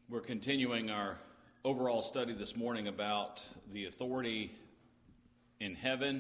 We're continuing our overall study this morning about the authority in heaven,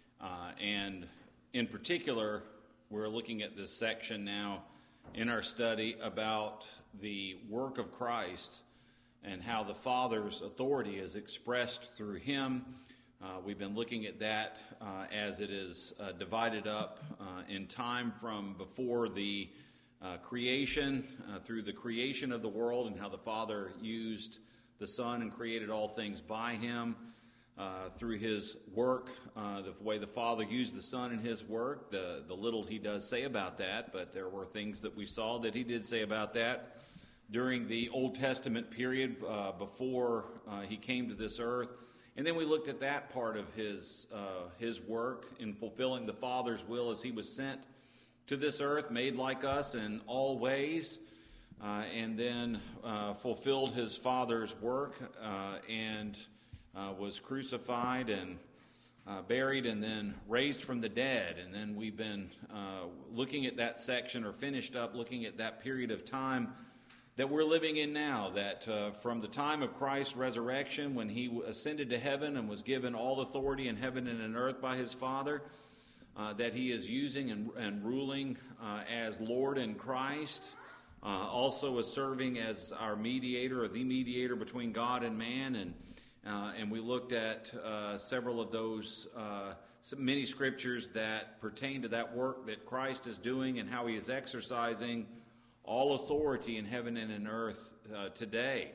and in particular, we're looking at this section now in our study about the work of Christ and how the Father's authority is expressed through Him. We've been looking at that as it is divided up in time from before the creation, through the creation of the world, and how the Father used the Son and created all things by Him, through His work, the way the Father used the Son in His work, the little He does say about that, but there were things that we saw that He did say about that during the Old Testament period before He came to this earth. And then we looked at that part of His work in fulfilling the Father's will as He was sent to this earth, made like us in all ways, and then fulfilled His Father's work and was crucified and buried and then raised from the dead. And then we've been looking at that section, or finished up looking at that period of time that we're living in now, that from the time of Christ's resurrection, when He ascended to heaven and was given all authority in heaven and in earth by His Father, that He is using and ruling as Lord in Christ, also as serving as our mediator, or the mediator between God and man. And we looked at several of those many scriptures that pertain to that work that Christ is doing and how He is exercising all authority in heaven and in earth today.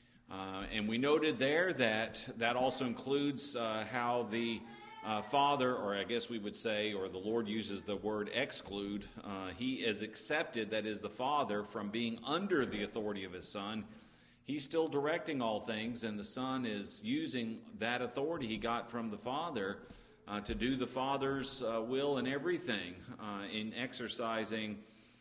And we noted there that also includes how the Father, or I guess we would say, or the Lord uses the word exclude, He is accepted, that is the Father, from being under the authority of His Son. He's still directing all things, and the Son is using that authority He got from the Father to do the Father's will in everything, in exercising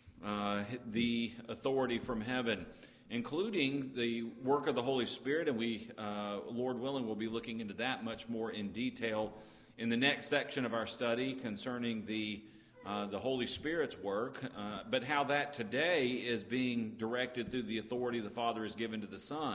the authority from heaven, including the work of the Holy Spirit. And we, Lord willing, will be looking into that much more in detail in the next section of our study concerning the Holy Spirit's work, but how that today is being directed through the authority the Father has given to the Son.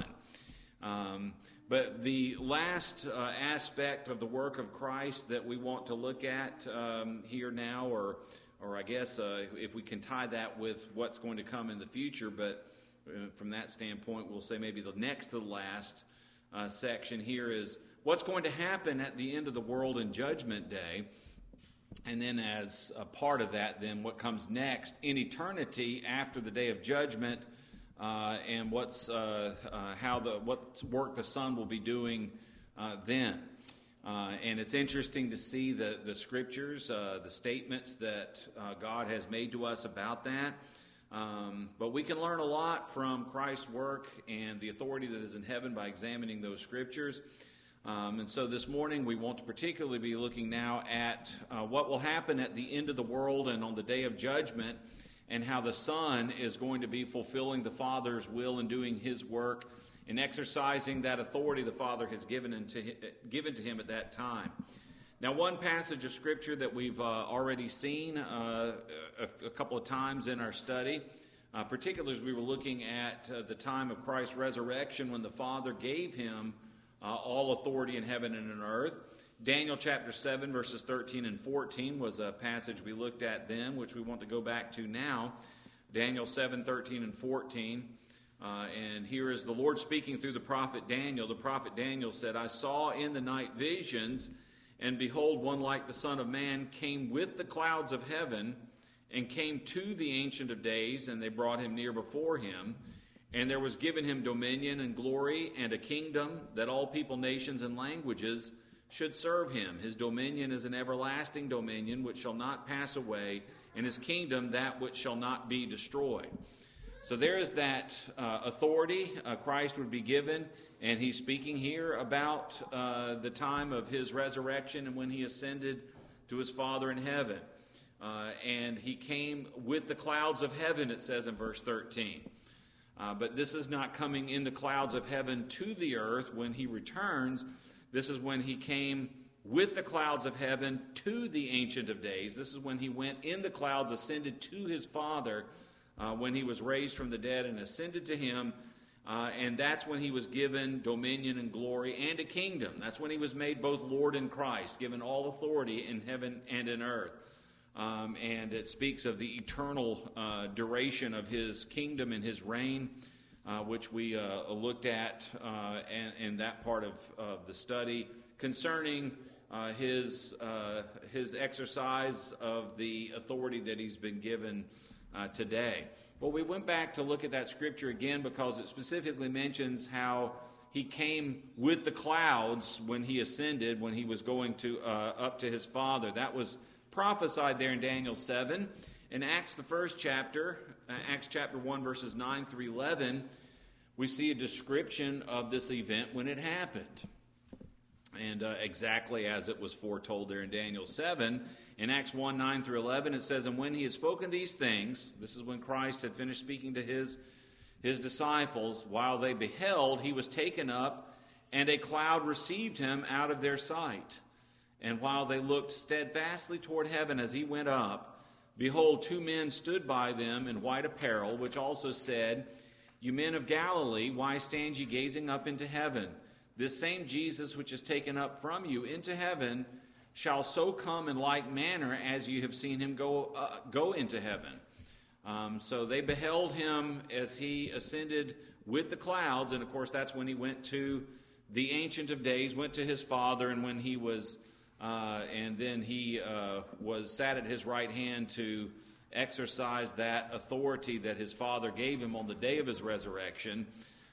But the last aspect of the work of Christ that we want to look at here now, or I guess if we can tie that with what's going to come in the future, but from that standpoint, we'll say maybe the next to the last section here is what's going to happen at the end of the world in Judgment Day. And then as a part of that, then what comes next in eternity after the day of judgment, and what work the Son will be doing then. And it's interesting to see the scriptures, the statements that God has made to us about that. But we can learn a lot from Christ's work and the authority that is in heaven by examining those scriptures. And so this morning we want to particularly be looking now at what will happen at the end of the world and on the day of judgment, and how the Son is going to be fulfilling the Father's will and doing His work and exercising that authority the Father has given to Him at that time. Now, one passage of Scripture that we've already seen a couple of times in our study, particularly as we were looking at the time of Christ's resurrection when the Father gave Him all authority in heaven and in earth. Daniel chapter 7, verses 13 and 14 was a passage we looked at then, which we want to go back to now. Daniel 7, 13 and 14. And here is the Lord speaking through the prophet Daniel. The prophet Daniel said, "I saw in the night visions, and behold, one like the Son of Man came with the clouds of heaven, and came to the Ancient of Days, and they brought Him near before Him. And there was given Him dominion and glory and a kingdom, that all people, nations, and languages should serve Him. His dominion is an everlasting dominion which shall not pass away, and His kingdom that which shall not be destroyed." So there is that authority Christ would be given, and He's speaking here about the time of His resurrection and when He ascended to His Father in heaven. And He came with the clouds of heaven, it says in verse 13. But this is not coming in the clouds of heaven to the earth when He returns. This is when He came with the clouds of heaven to the Ancient of Days. This is when He went in the clouds, ascended to His Father when He was raised from the dead and ascended to Him. and that's when he was given dominion and glory and a kingdom. That's when he was made both Lord and Christ, given all authority in heaven and in earth. And it speaks of the eternal duration of his kingdom and his reign, which we looked at in that part of the study concerning his exercise of the authority that he's been given today. Well, we went back to look at that scripture again because it specifically mentions how he came with the clouds when he ascended, when he was going to up to his Father. That was prophesied there in Daniel 7. In Acts, the first chapter, Acts chapter 1, verses 9 through 11, we see a description of this event when it happened. And exactly as it was foretold there in Daniel 7. In Acts 1, 9 through 11, it says, "And when he had spoken these things," this is when Christ had finished speaking to his disciples, "while they beheld, he was taken up, and a cloud received him out of their sight. And while they looked steadfastly toward heaven as he went up, behold, two men stood by them in white apparel, which also said, You men of Galilee, why stand ye gazing up into heaven? This same Jesus which is taken up from you into heaven shall so come in like manner as you have seen him go into heaven." So they beheld him as he ascended with the clouds, and of course that's when he went to the Ancient of Days, went to his Father, and when he was, and then he was sat at his right hand to exercise that authority that his Father gave him on the day of his resurrection.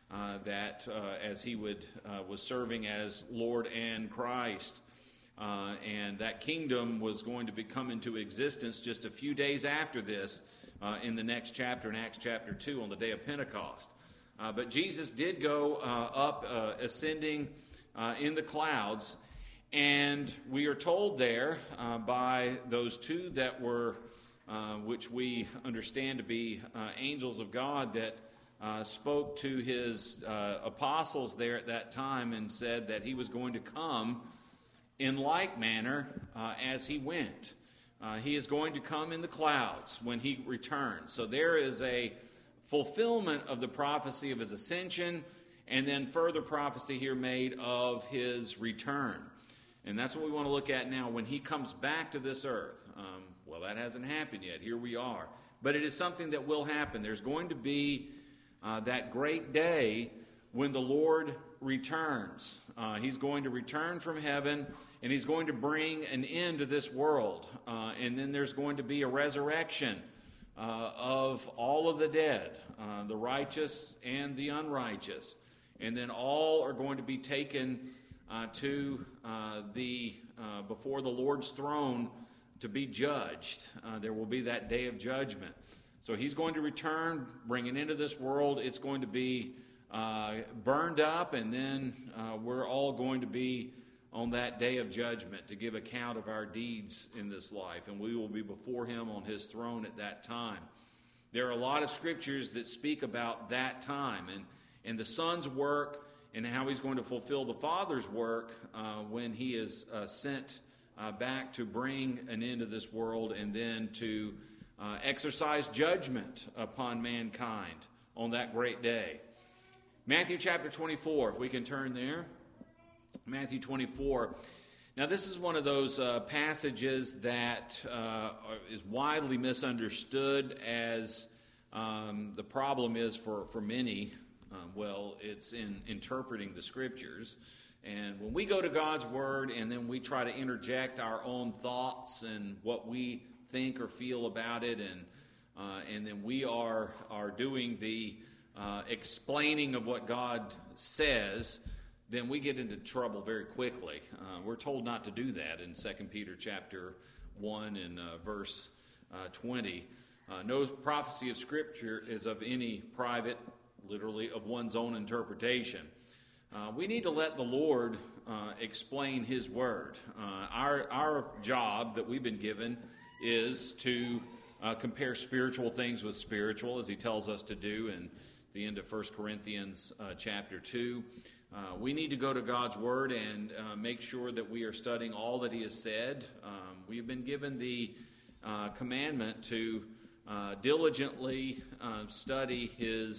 As he was serving as Lord and Christ. And that kingdom was going to come into existence just a few days after this in the next chapter, in Acts chapter 2, on the day of Pentecost. But Jesus did go up, ascending in the clouds, and we are told there by those two that were, which we understand to be angels of God, that spoke to his apostles there at that time and said that he was going to come in like manner as he went. He is going to come in the clouds when he returns. So there is a fulfillment of the prophecy of his ascension, and then further prophecy here made of his return. And that's what we want to look at now when he comes back to this earth. Well, that hasn't happened yet. Here we are. But it is something that will happen. There's going to be that great day when the Lord returns. He's going to return from heaven, and he's going to bring an end to this world. And then there's going to be a resurrection of all of the dead, the righteous and the unrighteous. And then all are going to be taken to before the Lord's throne to be judged. There will be that day of judgment. So he's going to return, bring it into this world. It's going to be burned up, and then we're all going to be on that day of judgment to give account of our deeds in this life, and we will be before him on his throne at that time. There are a lot of scriptures that speak about that time and the Son's work and how he's going to fulfill the Father's work when he is sent back to bring an end to this world and then to exercise judgment upon mankind on that great day. Matthew chapter 24, if we can turn there. Matthew 24. Now, this is one of those passages that is widely misunderstood, as the problem is for many. It's in interpreting the Scriptures. And when we go to God's Word and then we try to interject our own thoughts and what we think or feel about it, and then we are doing the explaining of what God says, then we get into trouble very quickly. We're told not to do that in 2 Peter chapter 1 and verse 20. No prophecy of Scripture is of any private, literally of one's own interpretation. We need to let the Lord explain His Word. Our job that we've been given is to compare spiritual things with spiritual, as He tells us to do in the end of 1 Corinthians chapter 2. We need to go to God's Word and make sure that we are studying all that He has said. We've been given the commandment to diligently study His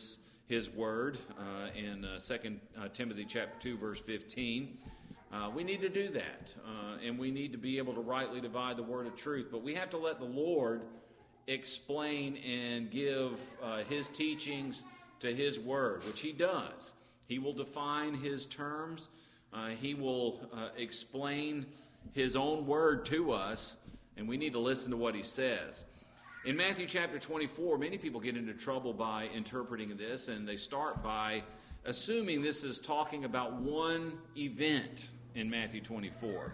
His Word in 2 Timothy chapter 2, verse 15. We need to do that, and we need to be able to rightly divide the word of truth. But we have to let the Lord explain and give His teachings to His Word, which He does. He will define His terms. He will explain His own Word to us, and we need to listen to what He says. In Matthew chapter 24, many people get into trouble by interpreting this, and they start by assuming this is talking about one event in Matthew 24.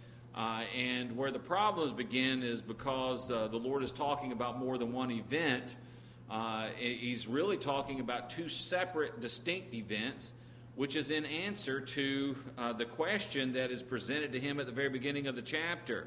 And where the problems begin is because the Lord is talking about more than one event. He's really talking about two separate, distinct events, which is in answer to the question that is presented to Him at the very beginning of the chapter.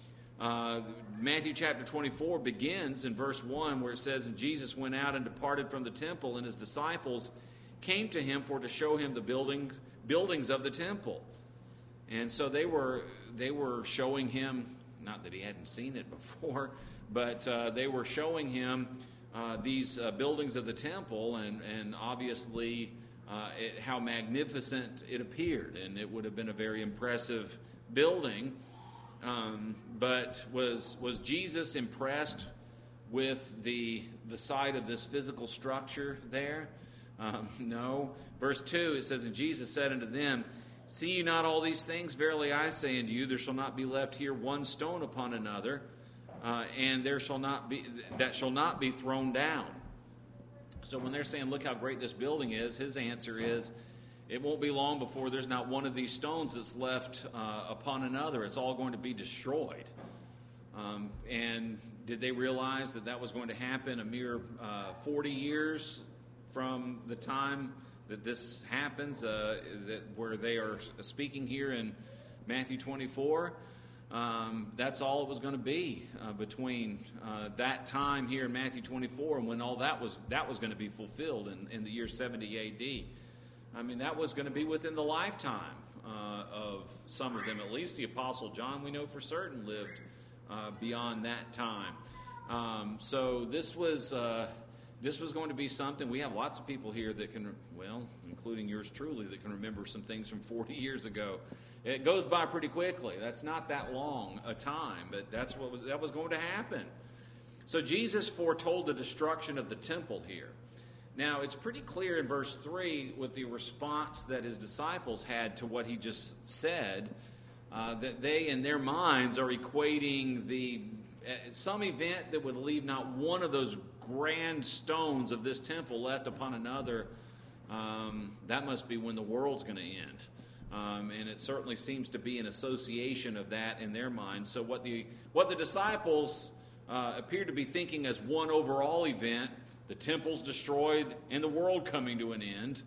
Matthew chapter 24 begins in verse 1 where it says, "And Jesus went out and departed from the temple, and His disciples came to Him for to show Him the buildings of the temple." And so they were showing Him, not that He hadn't seen it before, but they were showing Him these buildings of the temple, and obviously how magnificent it appeared. And it would have been a very impressive building. But was Jesus impressed with the sight of this physical structure there? No. Verse 2, it says, "And Jesus said unto them, See ye not all these things? Verily I say unto you, there shall not be left here one stone upon another, and there shall not be that shall not be thrown down." So when they're saying, "Look how great this building is," His answer is, it won't be long before there's not one of these stones that's left upon another. It's all going to be destroyed. And did they realize that was going to happen a mere 40 years from the time that this happens, where they are speaking here in Matthew 24? That's all it was going to be between that time here in Matthew 24 and when all that was going to be fulfilled in the year 70 A.D. I mean, that was going to be within the lifetime of some of them. At least the Apostle John, we know for certain, lived beyond that time. So this was going to be something. We have lots of people here that can, well, including yours truly, that can remember some things from 40 years ago. It goes by pretty quickly. That's not that long a time, but that was going to happen. So Jesus foretold the destruction of the temple here. Now, it's pretty clear in verse 3 with the response that His disciples had to what He just said, that they, in their minds, are equating some event that would leave not one of those grand stones of this temple left upon another. That must be when the world's going to end. And it certainly seems to be an association of that in their minds. So what the disciples appear to be thinking as one overall event, the temple's destroyed and the world coming to an end,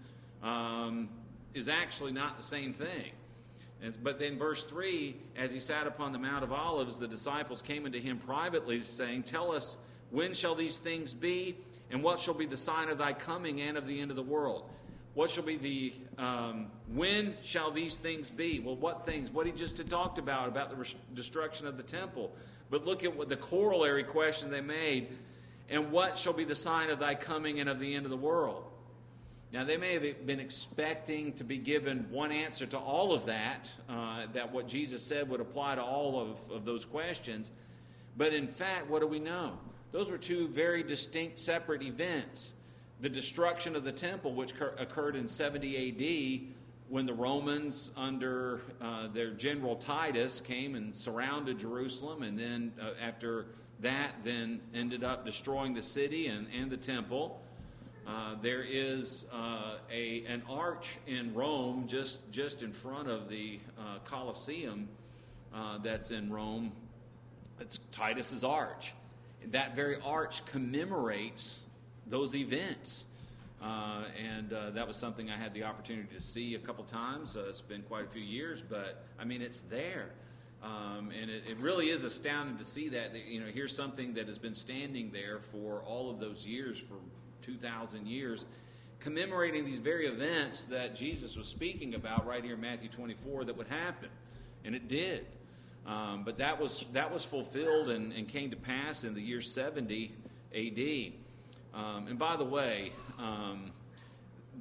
is actually not the same thing. But then verse 3, "As He sat upon the Mount of Olives, the disciples came unto Him privately, saying, Tell us, when shall these things be? And what shall be the sign of Thy coming and of the end of the world?" What shall be when shall these things be? Well, what things? What He just had talked about the destruction of the temple. But look at what the corollary question they made. "And what shall be the sign of Thy coming and of the end of the world?" Now, they may have been expecting to be given one answer to all of that, that what Jesus said would apply to all of those questions. But in fact, what do we know? Those were two very distinct, separate events. The destruction of the temple, which occurred in 70 A.D., when the Romans, under their general Titus, came and surrounded Jerusalem, and then after that, then ended up destroying the city and the temple. There is an arch in Rome, just in front of the Colosseum that's in Rome. It's Titus's arch. That very arch commemorates those events. And that was something I had the opportunity to see a couple times. It's been quite a few years, but I mean, it's there. And it really is astounding to see that. Here's something that has been standing there for all of those years, for 2,000 years, commemorating these very events that Jesus was speaking about right here in Matthew 24 that would happen. And it did. But that was fulfilled and came to pass in the year 70 A.D. And by the way,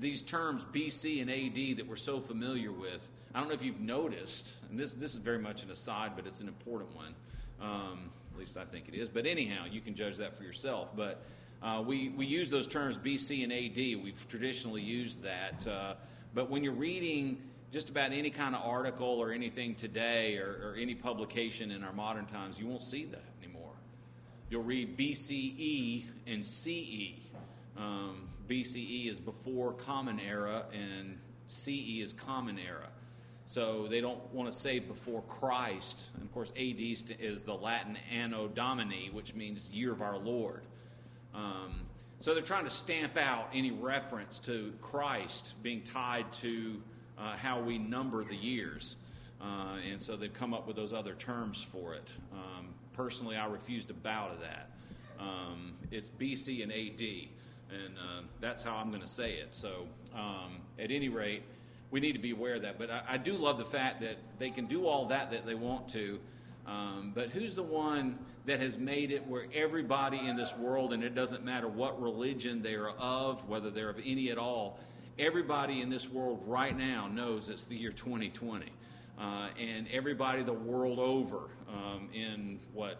these terms BC and AD that we're so familiar with, I don't know if you've noticed, and this is very much an aside, but it's an important one. At least I think it is. But anyhow, you can judge that for yourself. But we use those terms BC and AD. We've traditionally used that. But when you're reading just about any kind of article or anything today or any publication in our modern times, you won't see that anymore. You'll read BCE and CE. BCE is before Common Era, and CE is Common Era. So they don't want to say before Christ. And of course, AD is the Latin Anno Domini, which means year of our Lord. So they're trying to stamp out any reference to Christ being tied to how we number the years. And so they've come up with those other terms for it. Personally, I refuse to bow to that. It's BC and AD, and that's how I'm going to say it. So at any rate, we need to be aware of that. But I do love the fact that they can do all that they want to. But who's the one that has made it where everybody in this world, and it doesn't matter what religion they are of, whether they're of any at all, everybody in this world right now knows it's the year 2020. And everybody the world over in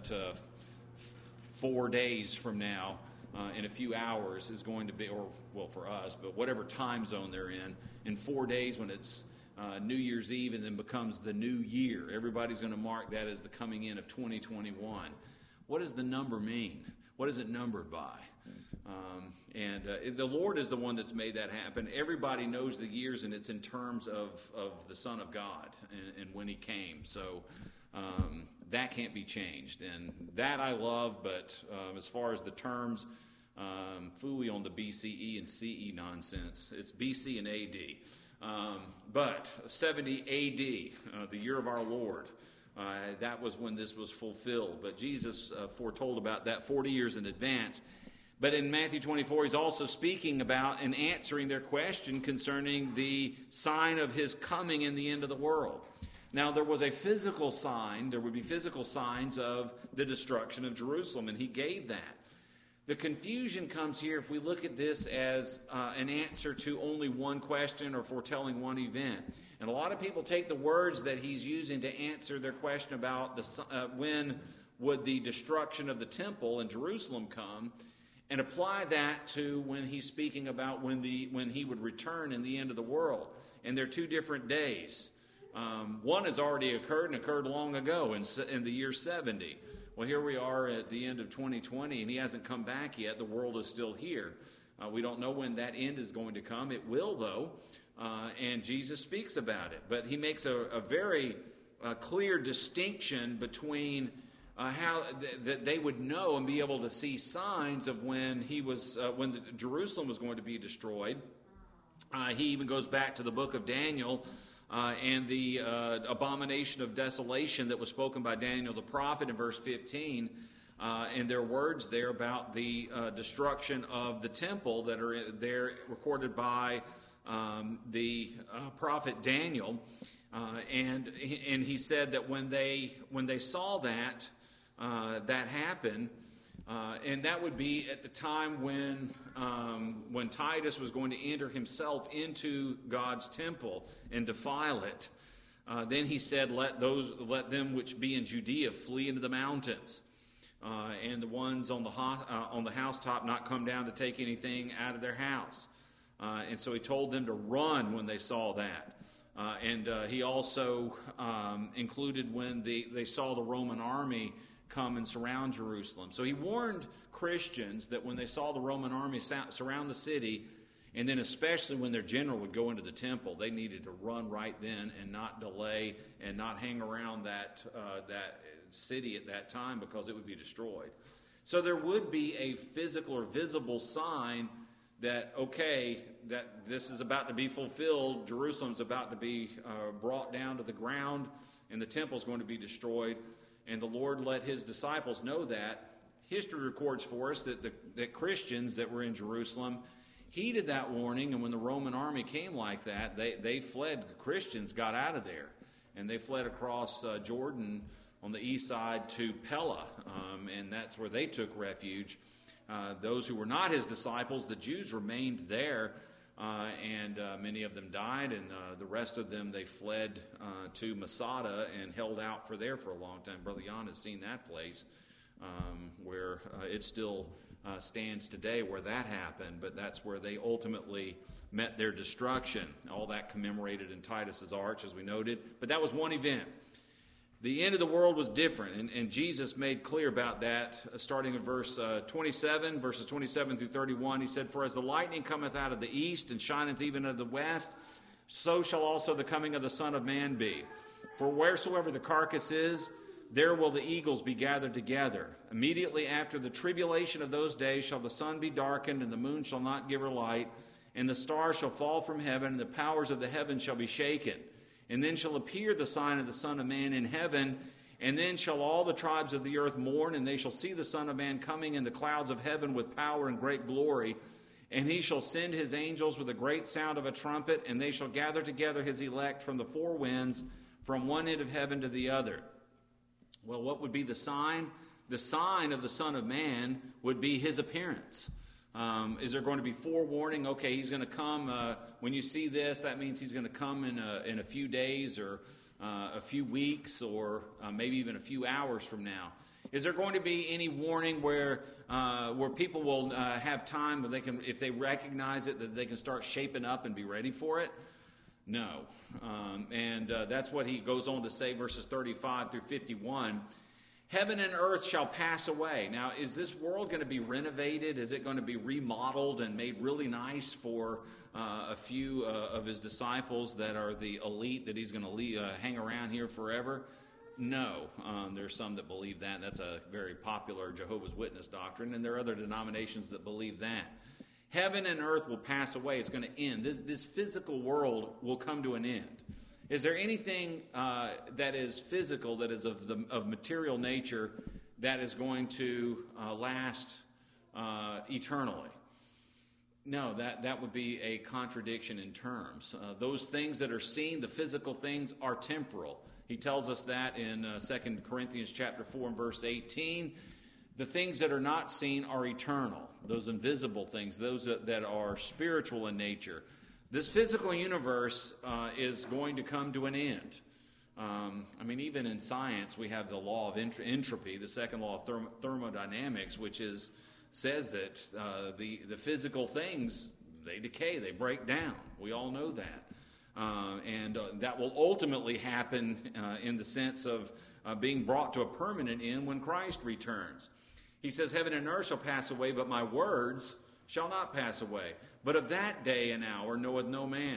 4 days from now, in a few hours, is going to be, or well for us, but whatever time zone they're in 4 days when it's New Year's Eve and then becomes the new year. Everybody's going to mark that as the coming in of 2021. What does the number mean? What is it numbered by? The Lord is the one that's made that happen. Everybody knows the years, and it's in terms of the Son of God and when He came. So that can't be changed. And that I love, but as far as the terms, phooey on the BCE and CE nonsense. It's BC and AD. But 70 AD, the year of our Lord, that was when this was fulfilled. But Jesus foretold about that 40 years in advance. But in Matthew 24, He's also speaking about and answering their question concerning the sign of His coming in the end of the world. Now, there was a physical sign. There would be physical signs of the destruction of Jerusalem, and He gave that. The confusion comes here if we look at this as an answer to only one question or foretelling one event. And a lot of people take the words that He's using to answer their question about when would the destruction of the temple in Jerusalem come, and apply that to when He's speaking about when He would return in the end of the world. And they're two different days. One has already occurred and occurred long ago in the year 70. Well, here we are at the end of 2020, and He hasn't come back yet. The world is still here. We don't know when that end is going to come. It will, though, and Jesus speaks about it. But He makes a very clear distinction between how that they would know and be able to see signs of when Jerusalem was going to be destroyed. He even goes back to the book of Daniel and the abomination of desolation that was spoken by Daniel the prophet in verse 15, and their words there about the destruction of the temple that are there recorded by the prophet Daniel, and he said that when they saw that happen, and that would be at the time when Titus was going to enter himself into God's temple and defile it. Then he said, let them which be in Judea flee into the mountains, and the ones on the housetop not come down to take anything out of their house. And so he told them to run when they saw that. And he also included when they saw the Roman army come and surround Jerusalem. So he warned Christians that when they saw the Roman army surround the city, and then especially when their general would go into the temple, they needed to run right then and not delay and not hang around that city at that time, because it would be destroyed. So there would be a physical or visible sign that, okay, that this is about to be fulfilled. Jerusalem's about to be brought down to the ground, and the temple's going to be destroyed. And the Lord let His disciples know that. History records for us that Christians that were in Jerusalem heeded that warning, and when the Roman army came like that, they fled. The Christians got out of there, and they fled across Jordan on the east side to Pella, and that's where they took refuge. Those who were not His disciples, the Jews, remained there and many of them died, and the rest of them, they fled to Masada and held out for a long time. Brother Jan has seen that place where it still stands today where that happened, but that's where they ultimately met their destruction. All that commemorated in Titus's Arch, as we noted, but that was one event. The end of the world was different, and Jesus made clear about that, starting in verse 27, verses 27 through 31. He said, "For as the lightning cometh out of the east, and shineth even of the west, so shall also the coming of the Son of Man be. For wheresoever the carcass is, there will the eagles be gathered together. Immediately after the tribulation of those days shall the sun be darkened, and the moon shall not give her light, and the stars shall fall from heaven, and the powers of the heavens shall be shaken. And then shall appear the sign of the Son of Man in heaven, and then shall all the tribes of the earth mourn, and they shall see the Son of Man coming in the clouds of heaven with power and great glory. And he shall send his angels with a great sound of a trumpet, and they shall gather together his elect from the four winds, from one end of heaven to the other." Well, what would be the sign? The sign of the Son of Man would be his appearance. Is there going to be forewarning? Okay, he's going to come. When you see this, that means he's going to come in a few days or a few weeks or maybe even a few hours from now. Is there going to be any warning where people will have time where they can, if they recognize it, that they can start shaping up and be ready for it? No. And that's what he goes on to say, verses 35 through 51. "Heaven and earth shall pass away." Now, is this world going to be renovated? Is it going to be remodeled and made really nice for a few of his disciples that are the elite that he's going to hang around here forever? No. There's some that believe that. That's a very popular Jehovah's Witness doctrine, and there are other denominations that believe that. Heaven and earth will pass away. It's going to end. This physical world will come to an end. Is there anything that is physical, that is of material nature, that is going to last eternally? No, that would be a contradiction in terms. Those things that are seen, the physical things, are temporal. He tells us that in 2 Corinthians chapter 4 and verse 18. The things that are not seen are eternal. Those invisible things, those that are spiritual in nature. This physical universe is going to come to an end. Even in science, we have the law of entropy, the second law of thermodynamics, which says that the physical things, they decay, they break down. We all know that. And that will ultimately happen in the sense of being brought to a permanent end when Christ returns. He says, "Heaven and earth shall pass away, but my words shall not pass away. But of that day and hour knoweth no man."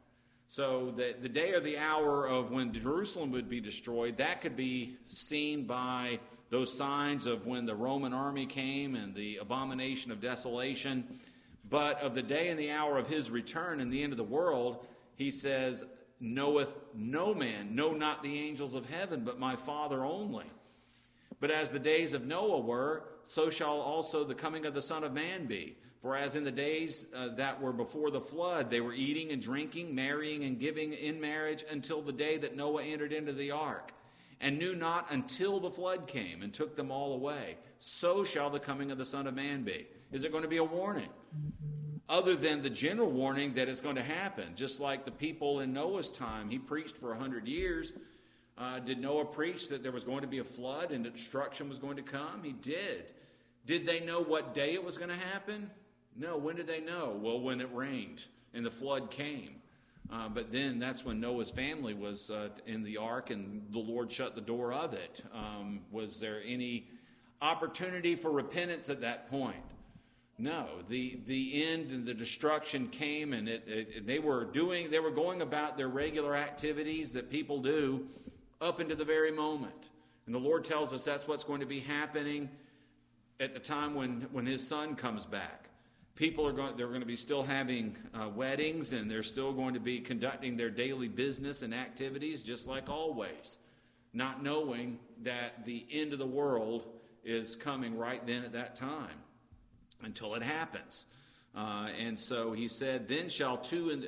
So the day or the hour of when Jerusalem would be destroyed, that could be seen by those signs of when the Roman army came and the abomination of desolation. But of the day and the hour of his return and the end of the world, he says, "Knoweth no man, no, not the angels of heaven, but my Father only. But as the days of Noah were, so shall also the coming of the Son of Man be. For as in the days that were before the flood, they were eating and drinking, marrying and giving in marriage until the day that Noah entered into the ark, and knew not until the flood came and took them all away. So shall the coming of the Son of Man be." Is there going to be a warning? Other than the general warning that it's going to happen, just like the people in Noah's time. He preached for 100 years. Did Noah preach that there was going to be a flood and that destruction was going to come? He did. Did they know what day it was going to happen? No. When did they know? Well, when it rained and the flood came. But then that's when Noah's family was in the ark and the Lord shut the door of it. Was there any opportunity for repentance at that point? No. The end and the destruction came, and they were going about their regular activities that people do up into the very moment. And the Lord tells us that's what's going to be happening at the time when his Son comes back. They're going to be still having weddings, and they're still going to be conducting their daily business and activities just like always, not knowing that the end of the world is coming right then at that time until it happens. And so he said, then shall two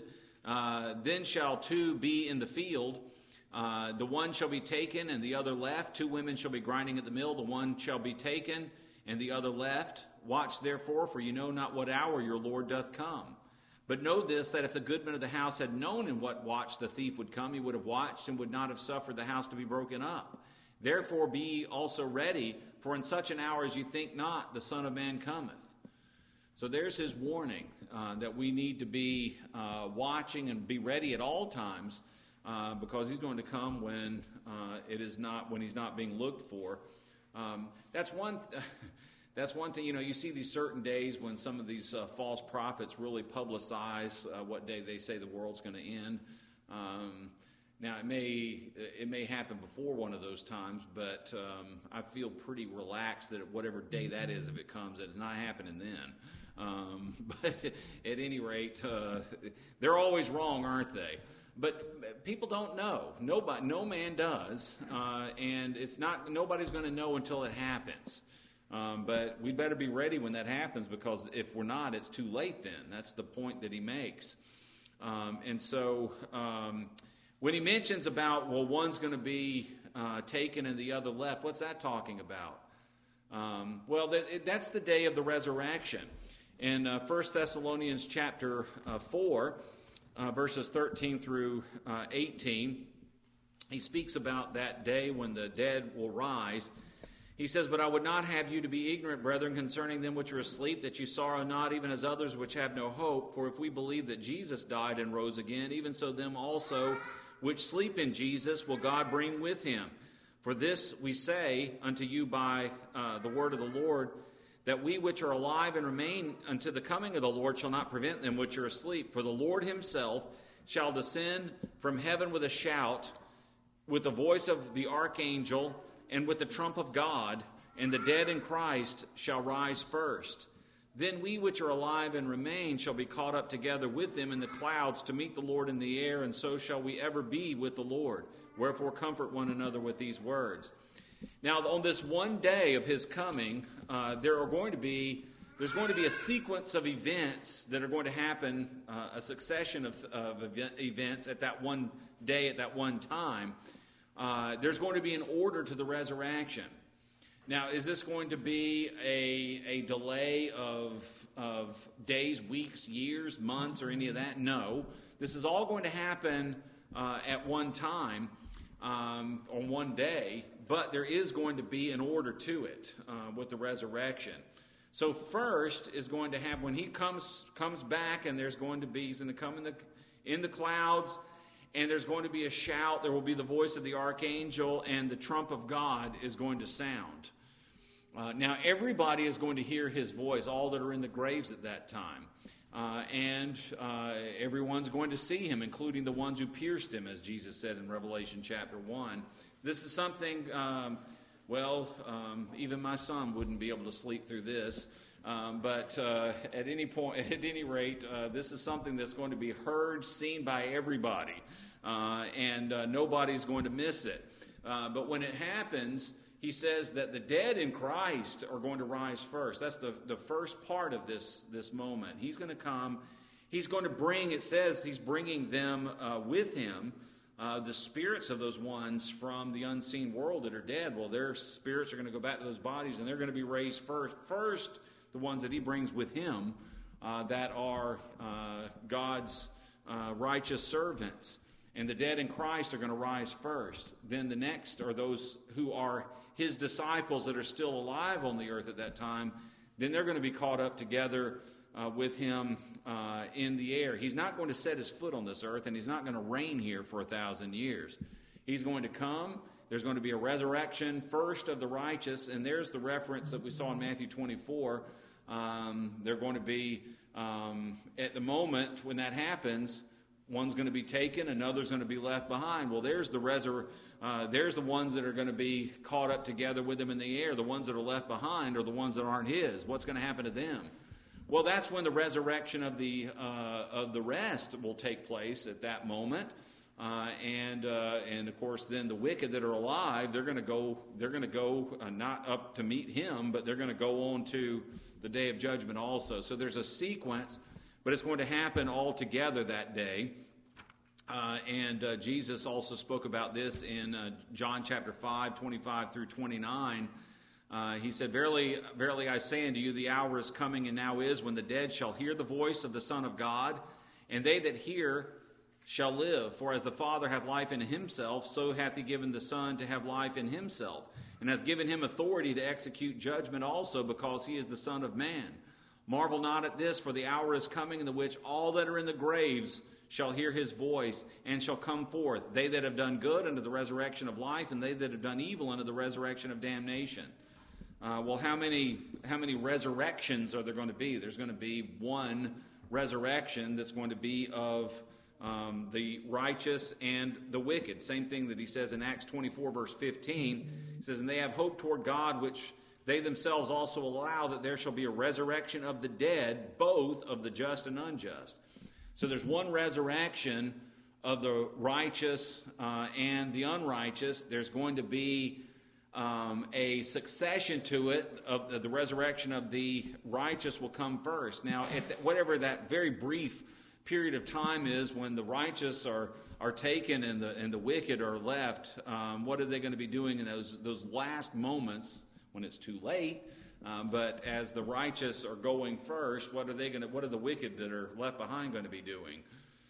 be in the field. The one shall be taken and the other left. 2 women shall be grinding at the mill. The one shall be taken and the other left. Watch therefore, for you know not what hour your Lord doth come. But know this, that if the goodman of the house had known in what watch the thief would come, he would have watched and would not have suffered the house to be broken up. Therefore be ye also ready, for in such an hour as you think not, the Son of Man cometh. So there's his warning that we need to be watching and be ready at all times, because he's going to come when when he's not being looked for. That's one thing. You see these certain days when some of these false prophets really publicize what day they say the world's going to end. Now it may happen before one of those times, but I feel pretty relaxed that whatever day that is, if it comes, it's not happening then. But at any rate, they're always wrong, aren't they? But people don't know. No man does, and nobody's going to know until it happens. But we better be ready when that happens, because if we're not, it's too late then. That's the point that he makes. And so when he mentions about, one's going to be taken and the other left, what's that talking about? That's the day of the resurrection. In 1 Thessalonians chapter 4, verses 13 through 18, he speaks about that day when the dead will rise. He says, "But I would not have you to be ignorant, brethren, concerning them which are asleep, that you sorrow not, even as others which have no hope. For if we believe that Jesus died and rose again, even so them also which sleep in Jesus will God bring with him. For this we say unto you by the word of the Lord, that we which are alive and remain unto the coming of the Lord shall not prevent them which are asleep. For the Lord himself shall descend from heaven with a shout, with the voice of the archangel, and with the trump of God, and the dead in Christ shall rise first. Then we which are alive and remain shall be caught up together with them in the clouds to meet the Lord in the air, and so shall we ever be with the Lord. Wherefore comfort one another with these words." Now, on this one day of his coming, there's going to be a sequence of events that are going to happen, a succession of events at that one day, at that one time. There's going to be an order to the resurrection. Now, is this going to be a delay of days, weeks, years, months, or any of that? No. This is all going to happen at one time, on one day, but there is going to be an order to it with the resurrection. So first is going to have, when he comes back, and he's going to come in the clouds, and there's going to be a shout. There will be the voice of the archangel, and the trump of God is going to sound. Now, everybody is going to hear his voice, all that are in the graves at that time. And everyone's going to see him, including the ones who pierced him, as Jesus said in Revelation chapter 1. This is something, even my son wouldn't be able to sleep through this. But at any rate, this is something that's going to be heard, seen by everybody. And nobody's going to miss it. But when it happens, he says that the dead in Christ are going to rise first. That's the first part of this moment. He's going to come. He's going to bring, it says, he's bringing them with him, the spirits of those ones from the unseen world that are dead. Well, their spirits are going to go back to those bodies, and they're going to be raised first. First, the ones that he brings with him that are God's righteous servants. And the dead in Christ are going to rise first. Then the next are those who are his disciples that are still alive on the earth at that time. Then they're going to be caught up together with him in the air. He's not going to set his foot on this earth, and he's not going to reign here for 1,000 years. He's going to come. There's going to be a resurrection first of the righteous, and there's the reference that we saw in Matthew 24. They're going to be, at the moment when that happens, one's going to be taken, another's going to be left behind. Well, there's the ones that are going to be caught up together with him in the air. The ones that are left behind are the ones that aren't his. What's going to happen to them? Well, that's when the resurrection of the rest will take place at that moment. And of course, then the wicked that are alive, they're going to go not up to meet him, but they're going to go on to the day of judgment also. So there's a sequence, but it's going to happen all together that day. And Jesus also spoke about this in John chapter 5, 25 through 29. He said, "Verily, verily, I say unto you, the hour is coming, and now is, when the dead shall hear the voice of the Son of God, And they that hear shall live. For as the Father hath life in himself, so hath he given the Son to have life in himself, and hath given him authority to execute judgment also, because he is the Son of Man. Marvel not at this, for the hour is coming in the which all that are in the graves shall hear his voice, and shall come forth, they that have done good unto the resurrection of life, and they that have done evil unto the resurrection of damnation. Well, how many resurrections are there going to be? There's going to be one resurrection that's going to be of the righteous and the wicked. Same thing that he says in Acts 24, verse 15. He says, and they have hope toward God, which they themselves also allow, that there shall be a resurrection of the dead, both of the just and unjust. So there's one resurrection of the righteous and the unrighteous. There's going to be a succession to it. Of the resurrection of the righteous will come first. Now, whatever that very brief period of time is when the righteous are taken and the wicked are left, what are they going to be doing in those last moments when it's too late? But as the righteous are going first, what are the wicked that are left behind going to be doing?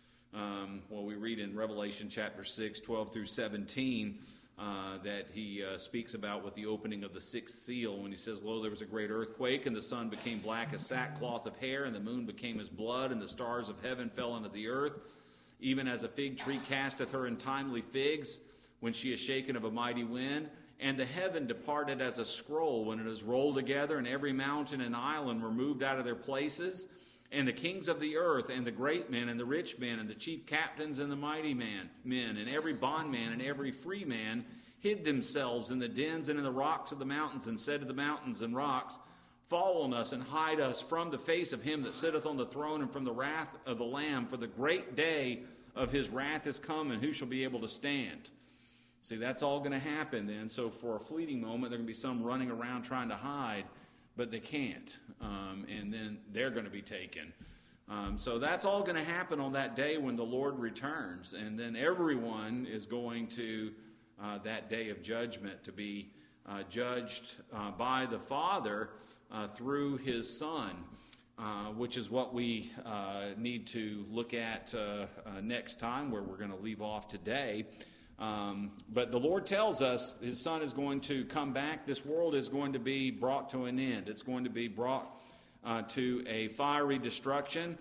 Well, we read in Revelation chapter 6, 12 through 17, that he speaks about with the opening of the sixth seal, when he says, lo, there was a great earthquake, and the sun became black as sackcloth of hair, and the moon became as blood, and the stars of heaven fell unto the earth, even as a fig tree casteth her untimely figs, when she is shaken of a mighty wind. And the heaven departed as a scroll when it is rolled together, and every mountain and island were moved out of their places. And the kings of the earth, and the great men, and the rich men, and the chief captains, and the mighty men, and every bondman, and every free man, hid themselves in the dens and in the rocks of the mountains, and said to the mountains and rocks, fall on us, and hide us from the face of him that sitteth on the throne, and from the wrath of the Lamb. For the great day of his wrath is come, and who shall be able to stand? See, that's all going to happen then. So for a fleeting moment, there are going to be some running around trying to hide, but they can't. And then they're going to be taken. So that's all going to happen on that day when the Lord returns. And then everyone is going to that day of judgment to be judged by the Father through his Son, which is what we need to look at next time, where we're going to leave off today. But the Lord tells us his Son is going to come back. This world is going to be brought to an end. It's going to be brought to a fiery destruction.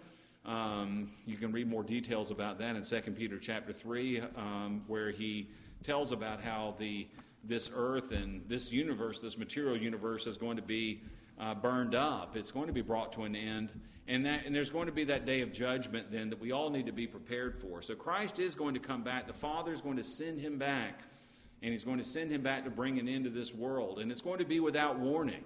You can read more details about that in 2 Peter chapter 3, where he tells about how this earth and this universe, this material universe, is going to be burned up. It's going to be brought to an end. And there's going to be that day of judgment then that we all need to be prepared for. So Christ is going to come back. The Father is going to send him back. And he's going to send him back to bring an end to this world. And it's going to be without warning.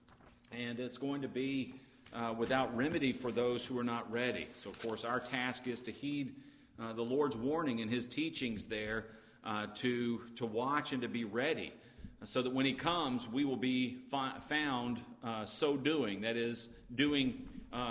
And it's going to be without remedy for those who are not ready. So, of course, our task is to heed the Lord's warning and his teachings there, to watch and to be ready, so that when he comes, we will be found so doing, that is, doing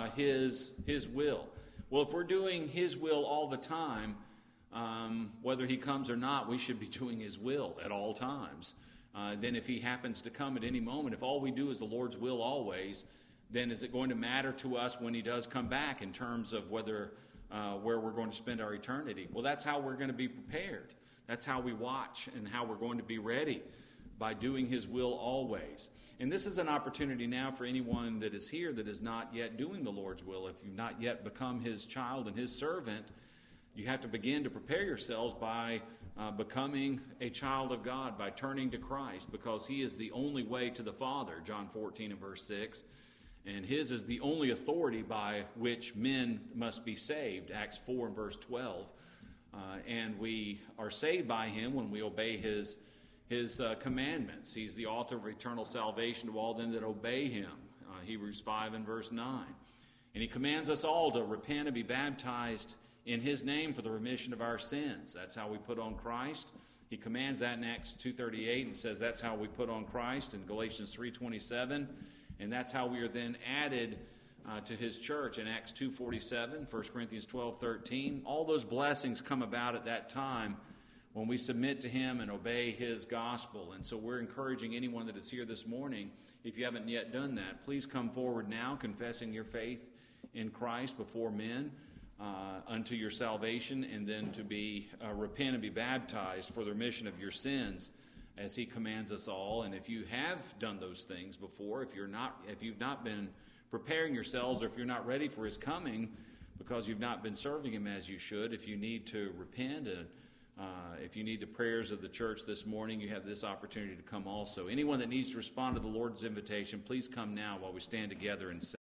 his will. Well, if we're doing his will all the time, whether he comes or not, we should be doing his will at all times. Then if he happens to come at any moment, if all we do is the Lord's will always, then is it going to matter to us when he does come back in terms of where we're going to spend our eternity? Well, that's how we're going to be prepared. That's how we watch and how we're going to be ready, by doing his will always. And this is an opportunity now for anyone that is here that is not yet doing the Lord's will. If you've not yet become his child and his servant, you have to begin to prepare yourselves by becoming a child of God, by turning to Christ, because he is the only way to the Father, John 14 and verse 6. And his is the only authority by which men must be saved, Acts 4 and verse 12. And we are saved by him when we obey his commandments. He's the author of eternal salvation to all them that obey him, Hebrews 5 and verse 9. And he commands us all to repent and be baptized in his name for the remission of our sins. That's how we put on Christ. He commands that in Acts 2:38 and says that's how we put on Christ in Galatians 3:27. And that's how we are then added to his church in Acts 2:47, 1 Corinthians 12:13. All those blessings come about at that time when we submit to him and obey his gospel. And so we're encouraging anyone that is here this morning, if you haven't yet done that, please come forward now confessing your faith in Christ before men. unto your salvation, and then to be repent and be baptized for the remission of your sins, as He commands us all. And if you have done those things before, if you've not been preparing yourselves, or if you're not ready for His coming because you've not been serving Him as you should, if you need to repent, and if you need the prayers of the church this morning, you have this opportunity to come also. Anyone that needs to respond to the Lord's invitation, please come now while we stand together and